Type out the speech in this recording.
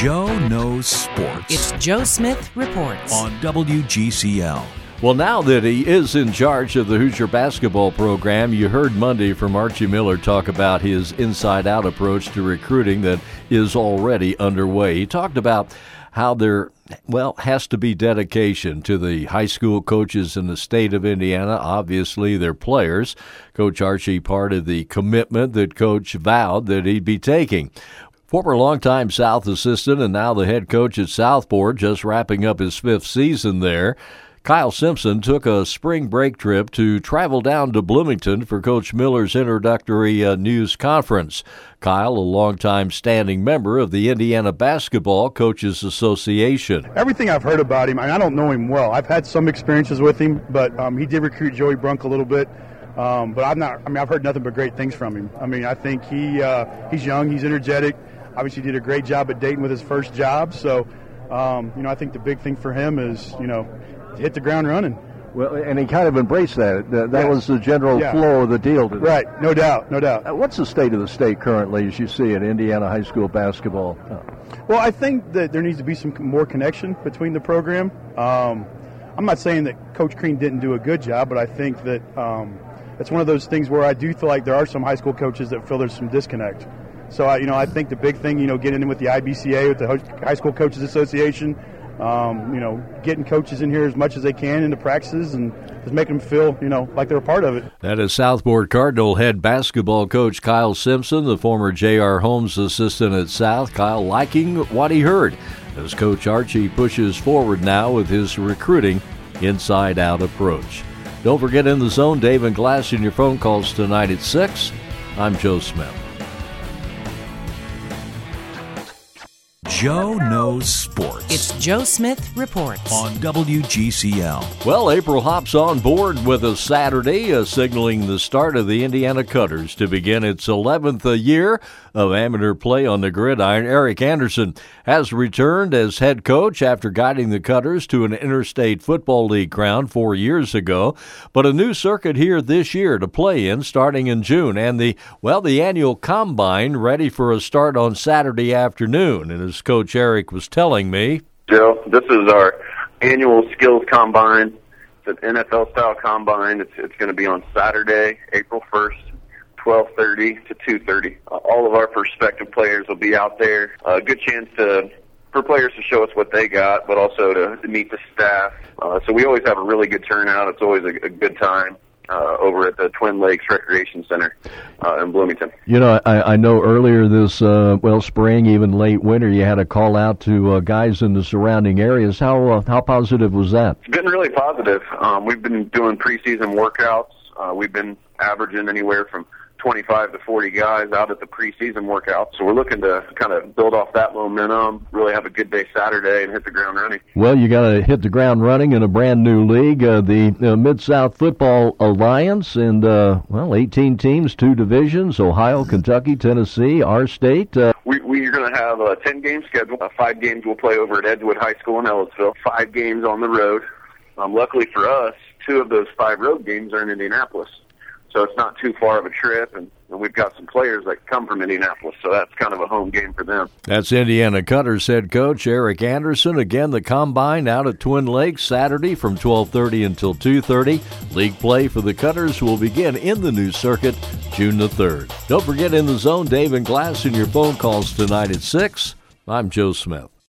Joe Knows Sports. It's Joe Smith Reports on WGCL. Well, now that he is in charge of the Hoosier basketball program, you heard Monday from Archie Miller talk about his inside-out approach to recruiting that is already underway. He talked about how there, has to be dedication to the high school coaches in the state of Indiana, obviously their players. Coach Archie part of the commitment that Coach vowed that he'd be taking. Former longtime South assistant and now the head coach at Southport, just wrapping up his 5th season there, Kyle Simpson took a spring break trip to travel down to Bloomington for Coach Miller's introductory news conference. Kyle, a longtime standing member of the Indiana Basketball Coaches Association. Everything I've heard about him, I don't know him well. I've had some experiences with him, but he did recruit Joey Brunk a little bit. But I've heard nothing but great things from him. I think he's young, he's energetic. Obviously did a great job at Dayton with his first job. So, I think the big thing for him is, hit the ground running. Well, and he kind of embraced that. That yes. was the general flow of the deal today. Right, no doubt. What's the state of the state currently as you see it, Indiana high school basketball? Well, I think that there needs to be some more connection between the program. I'm not saying that Coach Crean didn't do a good job, but I think that it's one of those things where I do feel like there are some high school coaches that feel there's some disconnect. So, I think the big thing, getting in with the IBCA, with the High School Coaches Association, getting coaches in here as much as they can into practices and just making them feel, like they're a part of it. That is Southport Cardinal head basketball coach Kyle Simpson, the former J.R. Holmes assistant at South. Kyle liking what he heard as Coach Archie pushes forward now with his recruiting inside-out approach. Don't forget In the Zone, Dave and Glass in your phone calls tonight at 6. I'm Joe Smith. Joe Knows Sports. It's Joe Smith Reports on WGCL. Well, April hops on board with a Saturday, signaling the start of the Indiana Cutters to begin its 11th year of amateur play on the gridiron. Eric Anderson has returned as head coach after guiding the Cutters to an Interstate Football League crown 4 years ago. But a new circuit here this year to play in starting in June. And the annual Combine ready for a start on Saturday afternoon. And as Coach Eric was telling me, Joe, this is our annual skills combine. It's an NFL-style combine. It's going to be on Saturday, April 1st, 12:30 to 2:30. All of our prospective players will be out there. A good chance for players to show us what they got, but also to meet the staff. So we always have a really good turnout. It's always a good time over at the Twin Lakes Recreation Center in Bloomington. I know earlier this, spring, even late winter, you had a call out to guys in the surrounding areas. How positive was that? It's been really positive. We've been doing preseason workouts. We've been averaging anywhere from 25 to 40 guys out at the preseason workout. So we're looking to kind of build off that momentum, really have a good day Saturday and hit the ground running. Well, you got to hit the ground running in a brand new league, the Mid-South Football Alliance, and 18 teams, 2 divisions, Ohio, Kentucky, Tennessee, our state. We're going to have a 10-game schedule. 5 games we'll play over at Edgewood High School in Ellisville, 5 games on the road. Luckily for us, 2 of those 5 road games are in Indianapolis. So it's not too far of a trip, and we've got some players that come from Indianapolis, so that's kind of a home game for them. That's Indiana Cutters head coach Eric Anderson. Again, the Combine out at Twin Lakes Saturday from 12:30 until 2:30. League play for the Cutters will begin in the new circuit June the 3rd. Don't forget In the Zone, Dave and Glass in your phone calls tonight at 6. I'm Joe Smith.